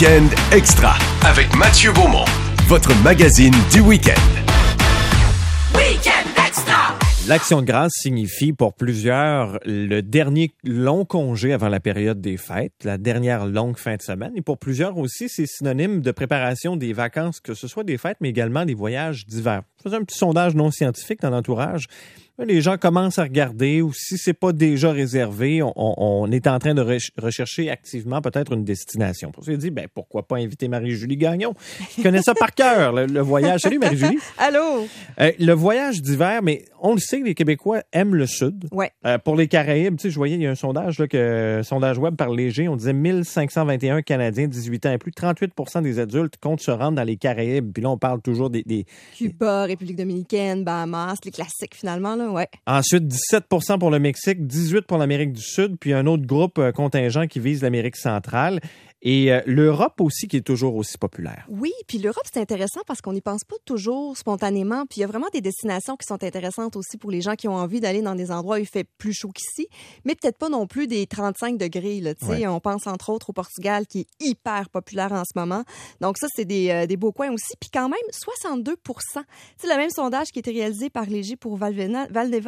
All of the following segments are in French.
Week-end Extra avec Mathieu Beaumont, votre magazine du week-end. Week-end Extra! L'Action de grâce signifie pour plusieurs le dernier long congé avant la période des fêtes, la dernière longue fin de semaine. Et pour plusieurs aussi, c'est synonyme de préparation des vacances, que ce soit des fêtes, mais également des voyages d'hiver. Je faisais un petit sondage non scientifique dans l'entourage. Les gens commencent à regarder, ou si c'est pas déjà réservé, on est en train de rechercher activement peut-être une destination. On s'est dit, pourquoi pas inviter Marie-Julie Gagnon, qui connaît ça par cœur, le voyage. Salut Marie-Julie. Allô. Le voyage d'hiver, mais on le sait, les Québécois aiment le Sud. Ouais. Pour les Caraïbes, tu sais, je voyais, il y a un sondage, sondage web par Léger, on disait 1521 Canadiens 18 ans et plus, 38% des adultes comptent se rendre dans les Caraïbes. Puis là, on parle toujours des Cuba, République dominicaine, Bahamas, les classiques finalement, là, ouais. Ensuite, 17% pour le Mexique, 18% pour l'Amérique du Sud, puis un autre groupe contingent qui vise l'Amérique centrale. Et l'Europe aussi, qui est toujours aussi populaire. Oui, puis l'Europe, c'est intéressant parce qu'on n'y pense pas toujours spontanément. Puis il y a vraiment des destinations qui sont intéressantes aussi pour les gens qui ont envie d'aller dans des endroits où il fait plus chaud qu'ici, mais peut-être pas non plus des 35 degrés. Là, ouais. On pense entre autres au Portugal, qui est hyper populaire en ce moment. Donc ça, c'est des beaux coins aussi. Puis quand même, 62%. C'est le même sondage qui a été réalisé par Léger pour Valdeva,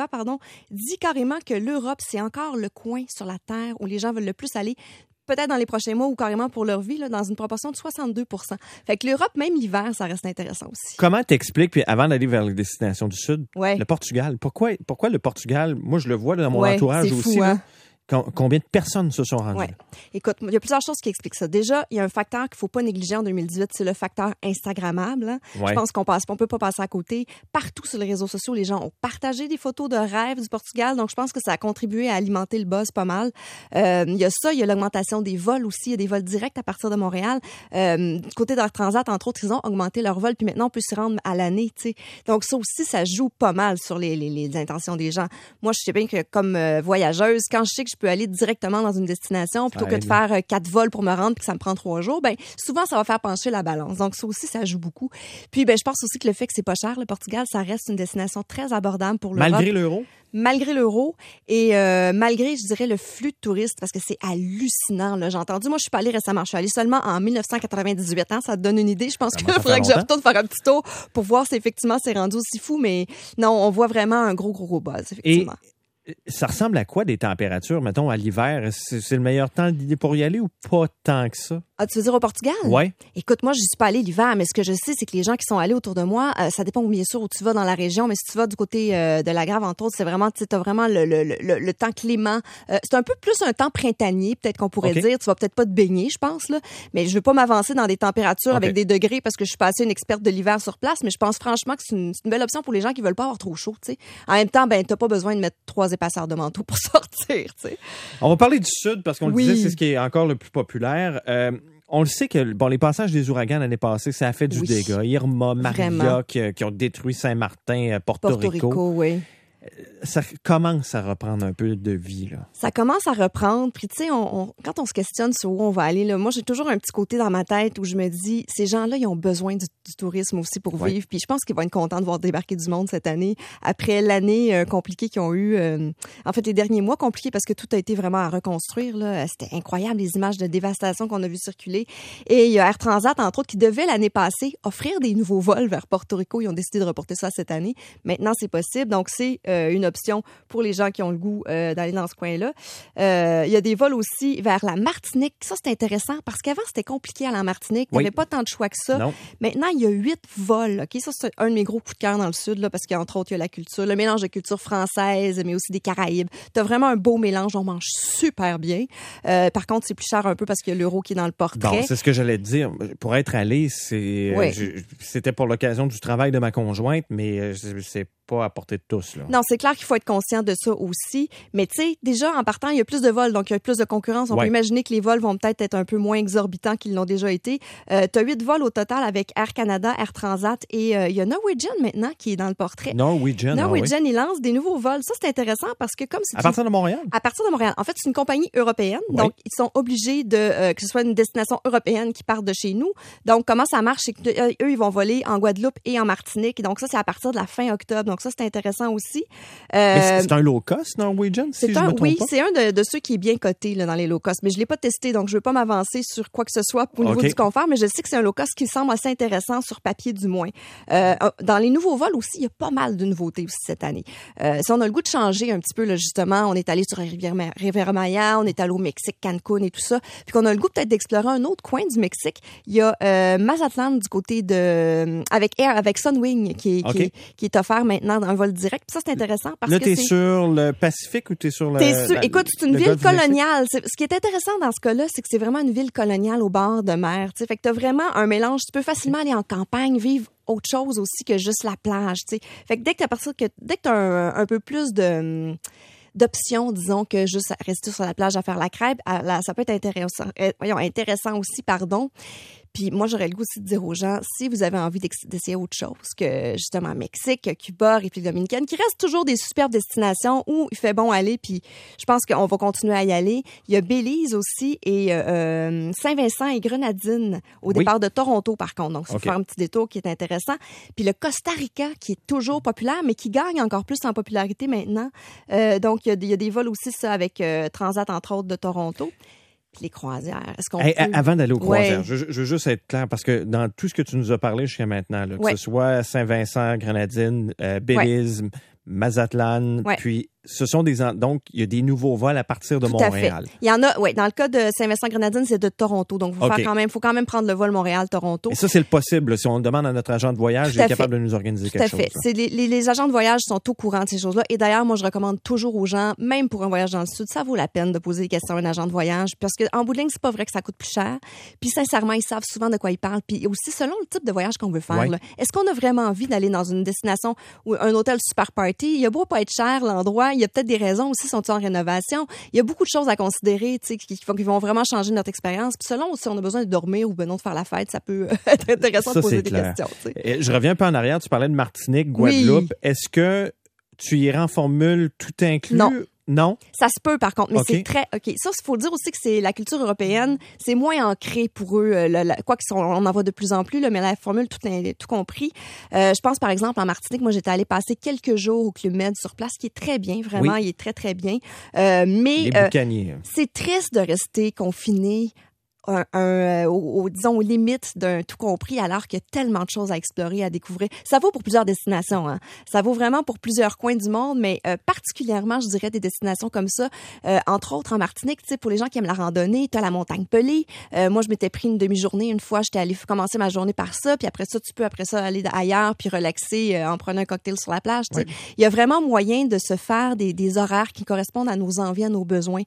dit carrément que l'Europe, c'est encore le coin sur la Terre où les gens veulent le plus aller, peut-être dans les prochains mois ou carrément pour leur vie, là, dans une proportion de 62%. Fait que l'Europe, même l'hiver, ça reste intéressant aussi. Comment t'expliques, puis avant d'aller vers les destinations du Sud, ouais. Le Portugal? Pourquoi le Portugal? Moi, je le vois dans mon entourage c'est aussi. Fou, hein? Combien de personnes se sont rendues? Ouais. Écoute, il y a plusieurs choses qui expliquent ça. Déjà, il y a un facteur qu'il ne faut pas négliger en 2018, c'est le facteur Instagrammable. Hein? Ouais. Je pense qu'on peut pas passer à côté. Partout sur les réseaux sociaux, les gens ont partagé des photos de rêve du Portugal, donc je pense que ça a contribué à alimenter le buzz pas mal. Il y a ça, il y a l'augmentation des vols aussi. Il y a des vols directs à partir de Montréal. Du côté d'Air Transat, entre autres, ils ont augmenté leurs vols, puis maintenant, on peut s'y rendre à l'année. T'sais. Donc ça aussi, ça joue pas mal sur les intentions des gens. Moi, je sais bien que comme voyageuse, quand je sais que je peux aller directement dans une destination plutôt que de faire 4 vols pour me rendre puis que ça me prend 3 jours, souvent ça va faire pencher la balance. Donc ça aussi, ça joue beaucoup. Puis je pense aussi que le fait que c'est pas cher, le Portugal, ça reste une destination très abordable pour l'Europe. Malgré l'euro? Malgré l'euro et malgré, je dirais, le flux de touristes, parce que c'est hallucinant. Là. J'ai entendu, moi, je suis pas allée récemment. Je suis allée seulement en 1998. Ça te donne une idée. Je pense qu'il faudrait que je retourne faire un petit tour pour voir si effectivement c'est rendu aussi fou. Mais non, on voit vraiment un gros buzz, effectivement. Ça ressemble à quoi des températures, mettons, à l'hiver? C'est le meilleur temps pour y aller ou pas tant que ça? Ah, tu veux dire au Portugal? Oui. Écoute, moi, je suis pas allée l'hiver, mais ce que je sais, c'est que les gens qui sont allés autour de moi, ça dépend bien sûr où tu vas dans la région, mais si tu vas du côté de la Grave, entre autres, c'est vraiment, tu as vraiment le temps clément. C'est un peu plus un temps printanier, peut-être qu'on pourrait dire. Tu vas peut-être pas te baigner, je pense, là. Mais je veux pas m'avancer dans des températures avec des degrés parce que je suis pas assez une experte de l'hiver sur place, mais je pense franchement que c'est une belle option pour les gens qui veulent pas avoir trop chaud, tu sais. En même temps, t'as pas besoin de mettre 3 épaisseurs de manteau pour sortir, tu sais. On va parler du Sud parce qu'on le disait, c'est ce qui est encore le plus populaire. On le sait que les passages des ouragans l'année passée, ça a fait du dégât. Irma, Maria, qui ont détruit Saint-Martin, Porto Rico. Oui. Ça commence à reprendre un peu de vie, là. Ça commence à reprendre. Puis, tu sais, quand on se questionne sur où on va aller, là, moi, j'ai toujours un petit côté dans ma tête où je me dis, ces gens-là, ils ont besoin du tourisme aussi pour vivre. Puis, je pense qu'ils vont être contents de voir débarquer du monde cette année. Après l'année compliquée qu'ils ont eu, en fait, les derniers mois compliqués parce que tout a été vraiment à reconstruire, là. C'était incroyable, les images de dévastation qu'on a vues circuler. Et il y a Air Transat, entre autres, qui devait l'année passée offrir des nouveaux vols vers Porto Rico. Ils ont décidé de reporter ça cette année. Maintenant, c'est possible. Donc, c'est une option pour les gens qui ont le goût d'aller dans ce coin-là. Il y a des vols aussi vers la Martinique. Ça, c'est intéressant parce qu'avant, c'était compliqué à la Martinique. Il n'y avait pas tant de choix que ça. Non. Maintenant, il y a 8 vols. Okay? Ça, c'est un de mes gros coups de cœur dans le Sud là, parce qu'entre autres, il y a la culture, le mélange de culture française, mais aussi des Caraïbes. Tu as vraiment un beau mélange. On mange super bien. Par contre, c'est plus cher un peu parce qu'il y a l'euro qui est dans le portrait. Bon, c'est ce que j'allais te dire. Pour être allé, c'était pour l'occasion du travail de ma conjointe, mais c'est pas à portée de tous, là. Non, c'est clair qu'il faut être conscient de ça aussi. Mais tu sais, déjà, en partant, il y a plus de vols, donc il y a plus de concurrence. On peut imaginer que les vols vont peut-être être un peu moins exorbitants qu'ils l'ont déjà été. Tu as 8 vols au total avec Air Canada, Air Transat et il y a Norwegian maintenant qui est dans le portrait. Norwegian, il lance des nouveaux vols. Ça, c'est intéressant parce que comme c'est... À partir de Montréal? À partir de Montréal. En fait, c'est une compagnie européenne. Donc, ils sont obligés que ce soit une destination européenne qui parte de chez nous. Donc, comment ça marche? C'est qu'eux, ils vont voler en Guadeloupe et en Martinique. Et donc, ça, c'est à partir de la fin octobre. Donc ça, c'est intéressant aussi. Mais c'est un low cost, Norwegian, si je me trompe pas? C'est un de ceux qui est bien coté là, dans les low cost. Mais je l'ai pas testé, donc je veux pas m'avancer sur quoi que ce soit au niveau du confort, mais je sais que c'est un low cost qui semble assez intéressant sur papier du moins. Dans les nouveaux vols aussi, il y a pas mal de nouveautés aussi cette année. Si on a le goût de changer un petit peu, là, justement, on est allé sur Riviera Maya, on est allé au Mexique, Cancun et tout ça, puis qu'on a le goût peut-être d'explorer un autre coin du Mexique. Il y a Mazatlan du côté de avec Sunwing qui est offert maintenant dans un vol direct. Puis ça, c'est intéressant parce que t'es sur le Pacifique ou t'es sur le... Écoute, c'est une ville coloniale. Ce qui est intéressant dans ce cas-là, c'est que c'est vraiment une ville coloniale au bord de mer. T'sais. Fait que t'as vraiment un mélange. Tu peux facilement aller en campagne, vivre autre chose aussi que juste la plage. T'sais. Fait que dès que t'as un peu plus d'options, disons, que juste rester sur la plage à faire la crêpe, ça peut être intéressant aussi, pardon. Puis moi, j'aurais le goût aussi de dire aux gens, si vous avez envie d'essayer autre chose que justement Mexique, Cuba, République dominicaine, qui restent toujours des superbes destinations où il fait bon aller, puis je pense qu'on va continuer à y aller. Il y a Belize aussi et Saint-Vincent et Grenadines au départ de Toronto, par contre. Donc, il faut faire un petit détour qui est intéressant. Puis le Costa Rica, qui est toujours populaire, mais qui gagne encore plus en popularité maintenant. Donc, il y a des vols aussi, ça, avec Transat, entre autres, de Toronto. Les croisières. Est-ce qu'on peut... Avant d'aller aux croisières, je veux juste être clair parce que dans tout ce que tu nous as parlé jusqu'à maintenant, là, que ce soit Saint-Vincent, Grenadines, Belize, Mazatlan, puis ce sont donc il y a des nouveaux vols à partir de Montréal. Il y en a, dans le cas de Saint-Vincent-Grenadines, c'est de Toronto. Donc, faut quand même prendre le vol Montréal-Toronto. Et ça, c'est le possible. Si on demande à notre agent de voyage, il est capable de nous organiser quelque chose. Tout à fait. Les agents de voyage sont au courant de ces choses-là. Et d'ailleurs, moi, je recommande toujours aux gens, même pour un voyage dans le Sud, ça vaut la peine de poser des questions à un agent de voyage parce qu'en bout de ligne, c'est pas vrai que ça coûte plus cher. Puis, sincèrement, ils savent souvent de quoi ils parlent. Puis aussi, selon le type de voyage qu'on veut faire, là, est-ce qu'on a vraiment envie d'aller dans une destination ou un hôtel super party? Il y a beau pas être cher, l'endroit. Il y a peut-être des raisons aussi, sont-ils en rénovation. Il y a beaucoup de choses à considérer, tu sais, qui vont vraiment changer notre expérience. Puis selon si on a besoin de dormir ou de faire la fête, ça peut être intéressant de poser des questions. Tu sais. Et je reviens un peu en arrière. Tu parlais de Martinique, Guadeloupe. Oui. Est-ce que tu irais en formule tout inclus? Non. Ça se peut, par contre, mais c'est très... OK. Ça, il faut dire aussi que c'est la culture européenne, c'est moins ancré pour eux. Quoi qu'on en voit de plus en plus, là, mais la formule, tout compris. Je pense, par exemple, en Martinique, moi, j'étais allée passer quelques jours au Club Med sur place, qui est très bien, vraiment, il est très, très bien. Mais c'est triste de rester confiné disons, aux limites d'un tout compris, alors qu'il y a tellement de choses à explorer, à découvrir. Ça vaut pour plusieurs destinations, hein. Ça vaut vraiment pour plusieurs coins du monde, mais particulièrement, je dirais, des destinations comme ça. Entre autres, en Martinique, tu sais, pour les gens qui aiment la randonnée, t'as la montagne Pelée. Moi, je m'étais pris une demi-journée une fois. J'étais allée commencer ma journée par ça, puis après ça, tu peux aller ailleurs, puis relaxer en prenant un cocktail sur la plage. Tu sais. Il y a vraiment moyen de se faire des horaires qui correspondent à nos envies, à nos besoins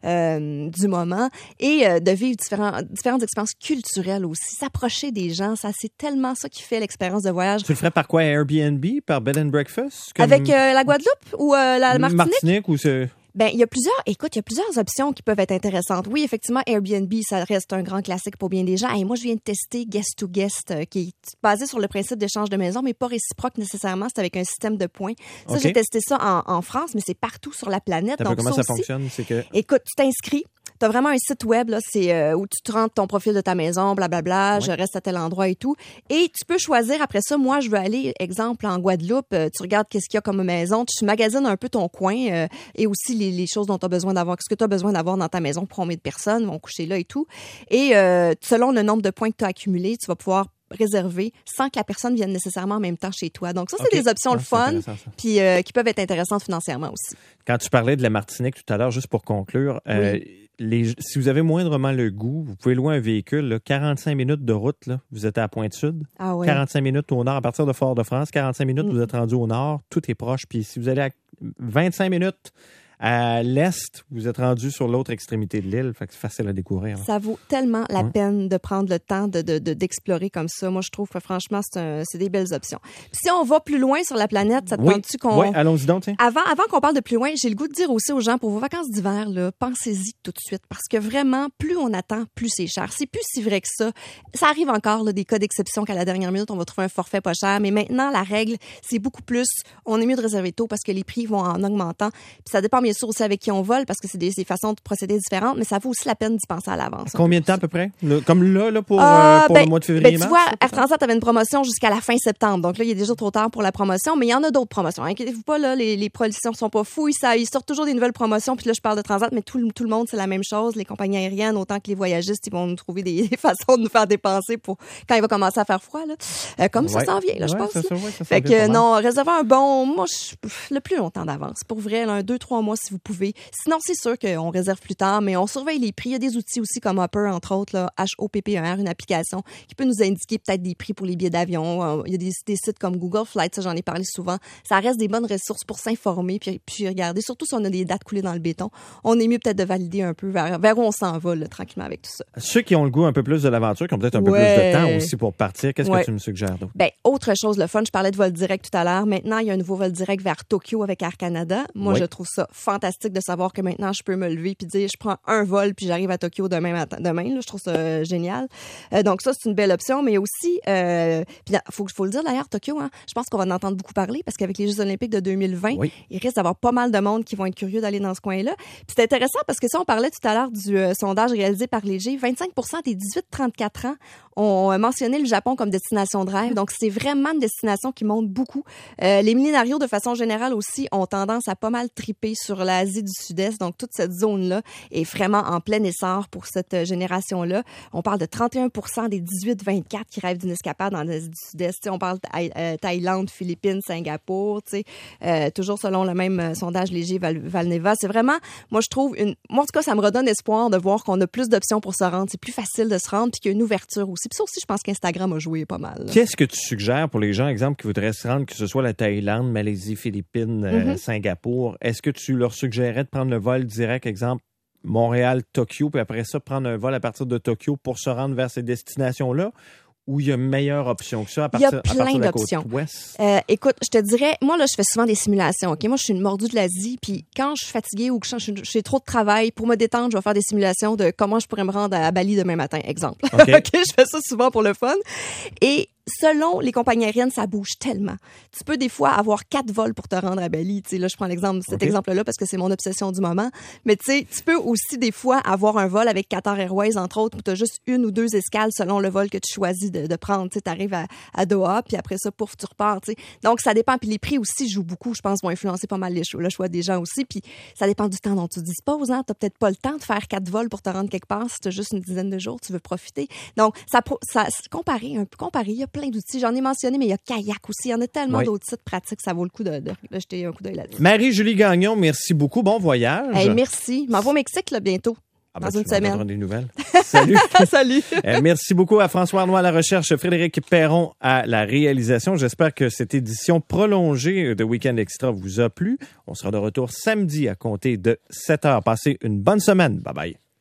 du moment, et de vivre différentes expériences culturelles aussi. S'approcher des gens, ça, c'est tellement ça qui fait l'expérience de voyage. Tu le ferais par quoi? Airbnb? Par bed and breakfast? Avec la Guadeloupe ou la Martinique? Martinique ou c'est... Il y a plusieurs options qui peuvent être intéressantes. Oui, effectivement, Airbnb, ça reste un grand classique pour bien des gens. Et moi, je viens de tester Guest to Guest, qui est basé sur le principe d'échange de maison, mais pas réciproque nécessairement. C'est avec un système de points. Ça, j'ai testé ça en France, mais c'est partout sur la planète. Donc, comment ça fonctionne? Écoute, tu t'inscris. T'as vraiment un site web, là, c'est où tu te rentres ton profil de ta maison, blablabla, je reste à tel endroit et tout. Et tu peux choisir après ça, moi, je veux aller, exemple, en Guadeloupe, tu regardes qu'est-ce qu'il y a comme maison, tu magasines un peu ton coin et aussi les choses dont tu as besoin d'avoir, qu'est-ce que tu as besoin d'avoir dans ta maison pour combien de personnes vont coucher là et tout. Et selon le nombre de points que tu as accumulés, tu vas pouvoir réserver sans que la personne vienne nécésalement en même temps chez toi. Donc ça, c'est des options le fun puis qui peuvent être intéressantes financièrement aussi. Quand tu parlais de la Martinique tout à l'heure, juste pour conclure, si vous avez moindrement le goût, vous pouvez louer un véhicule, là, 45 minutes de route, là, vous êtes à Pointe-Sud, 45 minutes au nord, à partir de Fort-de-France, 45 minutes, vous êtes rendu au nord, tout est proche. Puis si vous allez à 25 minutes à l'est, vous êtes rendu sur l'autre extrémité de l'île, fait que c'est facile à découvrir. Hein. Ça vaut tellement la peine de prendre le temps d'explorer comme ça. Moi, je trouve que franchement, c'est des belles options. Puis si on va plus loin sur la planète, ça te tente-tu qu'on... Oui, allons-y donc. Tiens. Avant qu'on parle de plus loin, j'ai le goût de dire aussi aux gens, pour vos vacances d'hiver, là, pensez-y tout de suite, parce que vraiment, plus on attend, plus c'est cher. C'est plus si vrai que ça. Ça arrive encore, là, des cas d'exception qu'à la dernière minute, on va trouver un forfait pas cher, mais maintenant, la règle, c'est beaucoup plus, on est mieux de réserver tôt parce que les prix vont en augmentant. Puis ça dépend bien bien sûr aussi avec qui on vole parce que c'est des façons de procéder différentes, mais ça vaut aussi la peine d'y penser à l'avance. Combien de temps à peu près? Comme là pour le mois de février, mars? Tu vois, Air Transat avait une promotion jusqu'à la fin septembre. Donc là, il est déjà trop tard pour la promotion, mais il y en a d'autres promotions. Inquiétez-vous pas, là, les promotions sont pas fous. Ils sortent toujours des nouvelles promotions. Puis là, je parle de Transat, mais tout le monde, c'est la même chose. Les compagnies aériennes, autant que les voyagistes, ils vont nous trouver des façons de nous faire dépenser pour quand il va commencer à faire froid. Là. Comme ça s'en vient, là, je pense. Ça fait que non, réservez un bon, moi, le plus longtemps d'avance. Pour vrai, là, 2-3 mois si vous pouvez. Sinon, c'est sûr qu'on réserve plus tard, mais on surveille les prix. Il y a des outils aussi comme Hopper, entre autres, là, HOPPER, une application qui peut nous indiquer peut-être des prix pour les billets d'avion. Il y a des sites comme Google Flights, ça j'en ai parlé souvent. Ça reste des bonnes ressources pour s'informer puis regarder. Surtout si on a des dates coulées dans le béton, on est mieux peut-être de valider un peu vers où on s'en va là, tranquillement avec tout ça. Ceux qui ont le goût un peu plus de l'aventure, qui ont peut-être un peu plus de temps aussi pour partir, qu'est-ce que tu me suggères d'autre? Autre chose, le fun, je parlais de vol direct tout à l'heure. Maintenant, il y a un nouveau vol direct vers Tokyo avec Air Canada. Moi, je trouve ça fantastique de savoir que maintenant, je peux me lever puis dire, je prends un vol puis j'arrive à Tokyo demain matin. Là, je trouve ça génial. Donc ça, c'est une belle option, mais aussi, puis faut le dire d'ailleurs, Tokyo, hein, je pense qu'on va en entendre beaucoup parler parce qu'avec les Jeux olympiques de 2020, il risque d'avoir pas mal de monde qui vont être curieux d'aller dans ce coin-là. Puis c'est intéressant parce que ça, on parlait tout à l'heure du sondage réalisé par Léger, 25% des 18-34 ans ont mentionné le Japon comme destination de rêve. Donc, c'est vraiment une destination qui monte beaucoup. Les millénarios, de façon générale aussi, ont tendance à pas mal triper sur l'Asie du Sud-Est. Donc, toute cette zone-là est vraiment en plein essor pour cette génération-là. On parle de 31% des 18-24 qui rêvent d'une escapade dans l'Asie du Sud-Est. T'sais, on parle de Thaïlande, Philippines, Singapour. Toujours selon le même sondage Léger Valneva. C'est vraiment, moi, je trouve, moi, en tout cas, ça me redonne espoir de voir qu'on a plus d'options pour se rendre. C'est plus facile de se rendre puis qu'il y a une ouverture aussi. Puis ça aussi, je pense qu'Instagram a joué pas mal. Là. Qu'est-ce que tu suggères pour les gens, exemple, qui voudraient se rendre, que ce soit la Thaïlande, Malaisie, Philippines, Singapour? Est-ce que tu leur suggérerais de prendre le vol direct, exemple, Montréal-Tokyo, puis après ça, prendre un vol à partir de Tokyo pour se rendre vers ces destinations-là? Ou il y a une meilleure option que ça à partir de la côte ouest? Écoute, je te dirais, moi, là, je fais souvent des simulations. Ok, moi, je suis une mordue de l'Asie. Puis quand je suis fatiguée ou que j'ai trop de travail, pour me détendre, je vais faire des simulations de comment je pourrais me rendre à Bali demain matin, exemple. Okay. OK, je fais ça souvent pour le fun. Et selon les compagnies aériennes, ça bouge tellement. Tu peux des fois avoir 4 vols pour te rendre à Bali. Tu sais, là, je prends cet exemple-là parce que c'est mon obsession du moment. Mais tu sais, tu peux aussi des fois avoir un vol avec Qatar Airways, entre autres, où tu as juste 1 ou 2 escales selon le vol que tu choisis de prendre. Tu sais, t'arrives à Doha, puis après ça, pouf, tu repars. Tu sais. Donc, ça dépend. Puis les prix aussi jouent beaucoup, je pense, vont influencer pas mal le choix des gens aussi. Puis ça dépend du temps dont tu disposes. Hein. T'as peut-être pas le temps de faire 4 vols pour te rendre quelque part. Si t'as juste une dizaine de jours, tu veux profiter. Donc, ça comparer, il y a plein d'outils. J'en ai mentionné, mais il y a Kayak aussi. Il y en a tellement d'autres sites pratiques. Ça vaut le coup de jeter un coup d'œil là-dessus. Marie-Julie Gagnon, merci beaucoup. Bon voyage. Hey, merci. Je m'en vais au Mexique là, bientôt. Dans une semaine. Des nouvelles. Salut. Salut. Merci beaucoup à François Arnois à la recherche, Frédéric Perron à la réalisation. J'espère que cette édition prolongée de Week-end Extra vous a plu. On sera de retour samedi à compter de 7h. Passez une bonne semaine. Bye bye.